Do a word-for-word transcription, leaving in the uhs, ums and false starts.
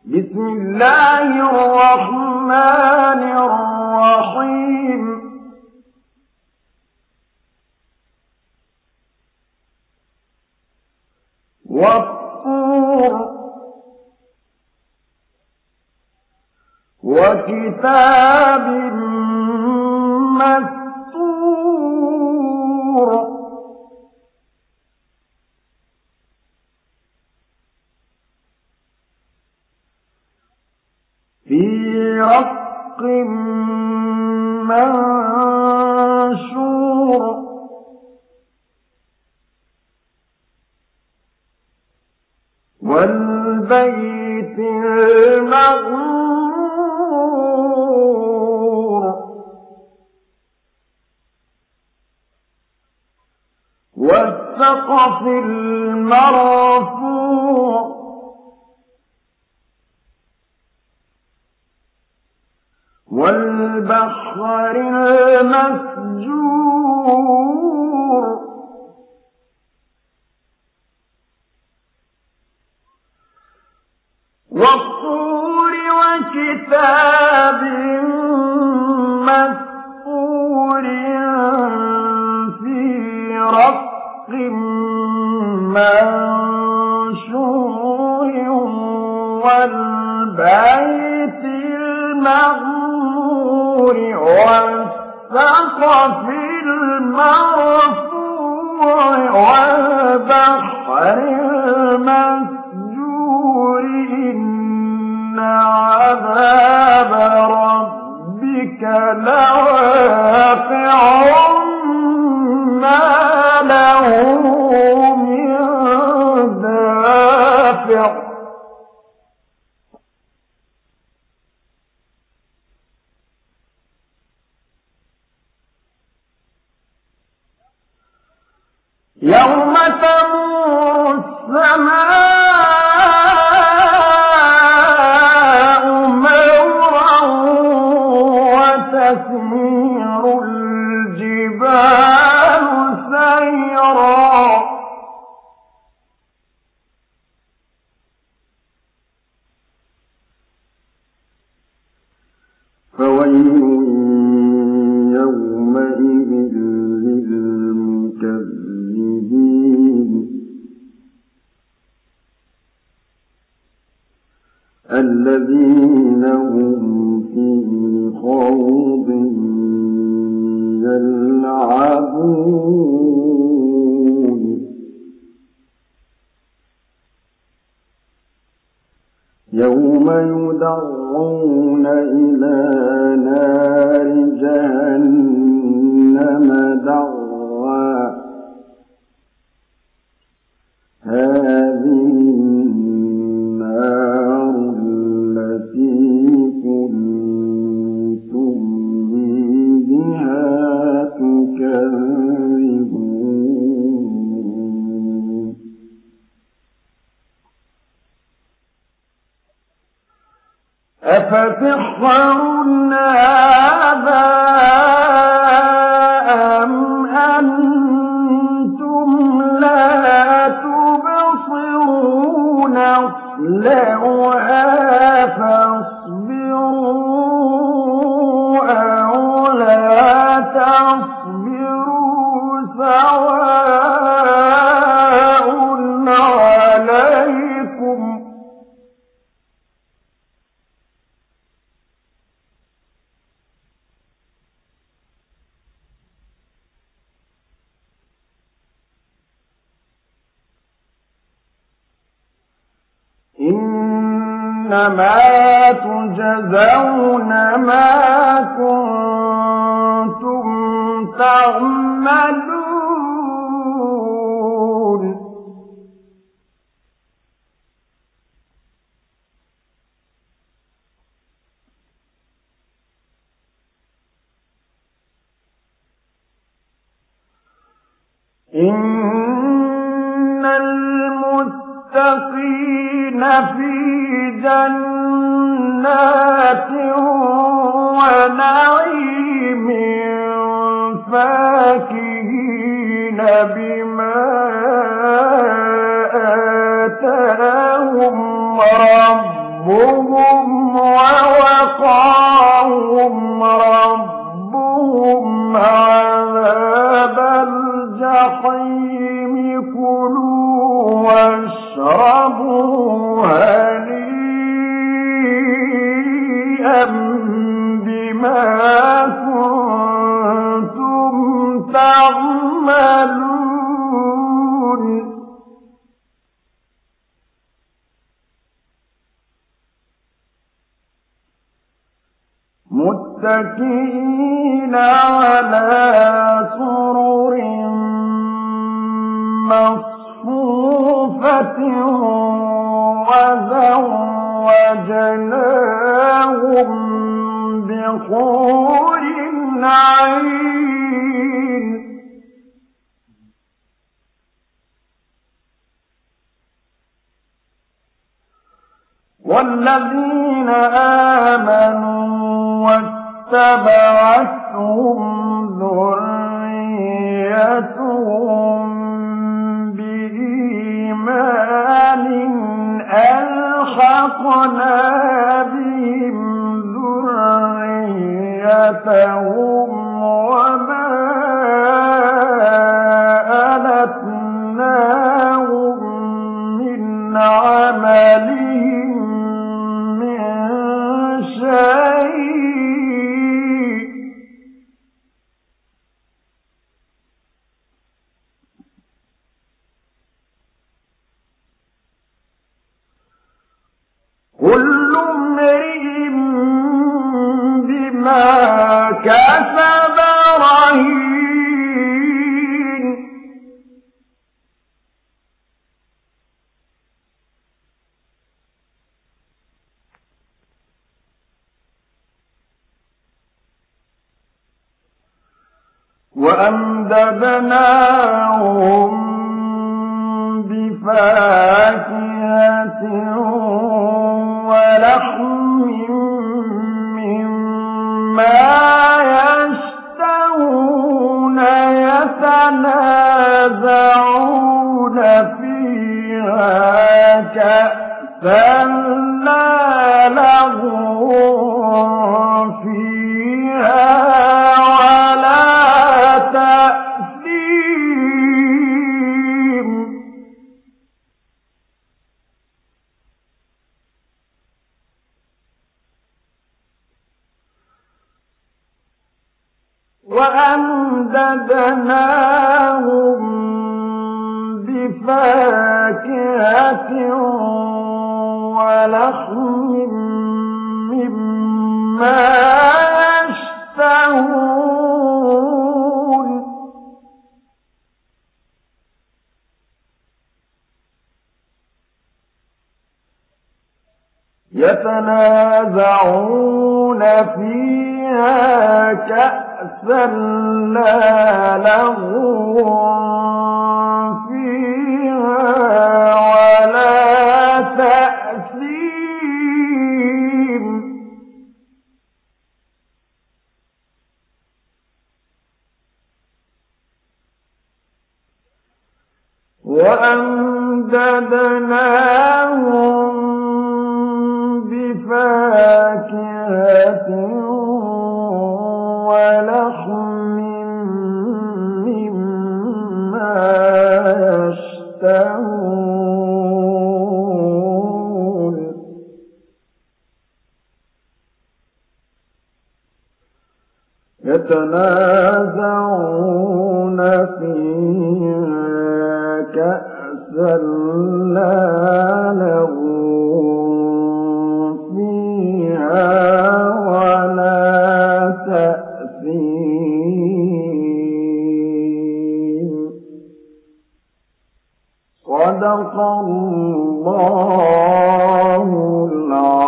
بسم الله الرحمن الرحيم والطور وكتاب مسطور في رق منشور والبيت المعمور والسقف المرفوع والبحر المسجور والطور وكتاب مسطور في رق منشور والبيت المعمور والسقف المرفوع والبحر المسجور إن عذاب ربك لواقع ما له من دافع يوم تمور السماء مورا وتسير الجبال سيرا فويل يومئذ للمكذبين الذين هم في خوض يلعبون يوم يدعون إلى نار جهنم دعا هذه النار التي كنتم بها تكذبون أفسحر هذا أم أنتم لا تبصرون اصلوها فاصبروا أو لا تصبروا سواء عليكم إنما تجزون ما كنتم تعملون إن المتقين في جنات ونعيم فاكهين بما آتاهم ربهم ربهم ووقاهم ربهم عذاب الجحيم كلوا واشربوا هنيئا بما كنتم تعملون متكئين على سرر مصفوفة وزوجناهم بحور عين والذين آمنوا واتبعتهم ذريتهم بإيمان ألحقنا بهم ذريتهم وما ألتناهم من عملهم من شيء كل امرئ بما كسب رهين وأمددناهم بفاكهة ولحم مما يشتهون يتنازعون فيها كأسا لا لغو فيها ولا تأثيم وأمددناهم بفاكهة ولحم مما يشتهون يتنازعون فيها كأسا لا لغو فيها ولا تأثيم وأمددناهم بفاكهة ولحم مما يشتهون يتنازعون فيها كأسا لا لغو فيها ولا تأثيم صدق الله العظيم.